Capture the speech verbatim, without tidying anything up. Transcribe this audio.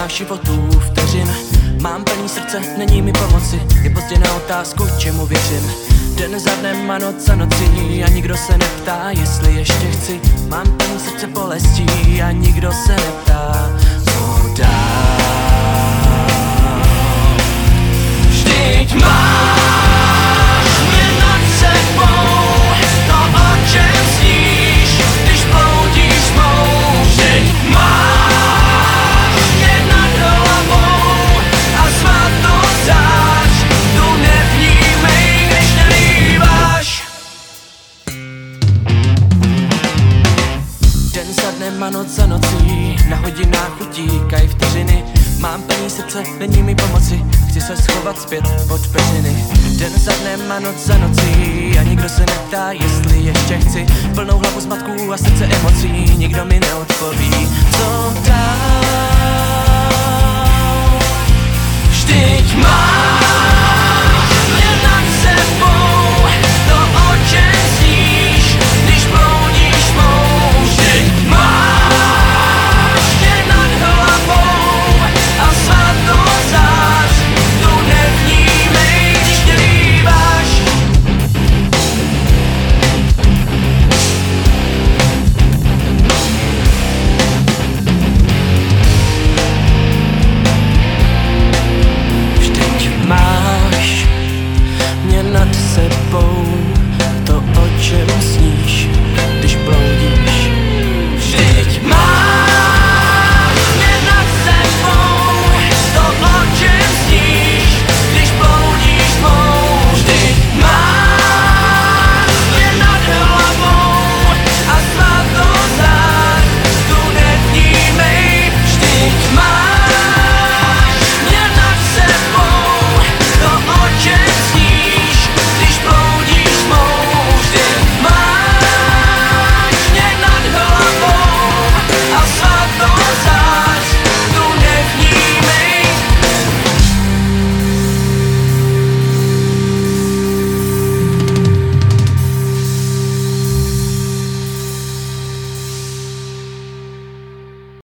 životů vteřin. Mám plný srdce, není mi pomoci, je pozdě na otázku, čemu věřím. Den za dnem a noc za nocí a nikdo se neptá, jestli ještě chci. Mám plný srdce bolestí a nikdo se neptá, co dál. Vždyť máš mě nad sebou, to o čem sníš, když bloudíš mou. Vždyť máš mě nad hlavou a svatou zář, tu nevnímej, když nelíváš. Den za dnem a noc za nocí, na hodinách utíkají vteřiny. Mám plný srdce, není mi pomoci, chci se schovat zpět pod peřiny. Den za dnem a noc za nocí a nikdo se neptá, jestli ještě chci. Plnou hlavu zmatků a srdce emocí, nikdo mi neodpoví, co dál. Vždyť má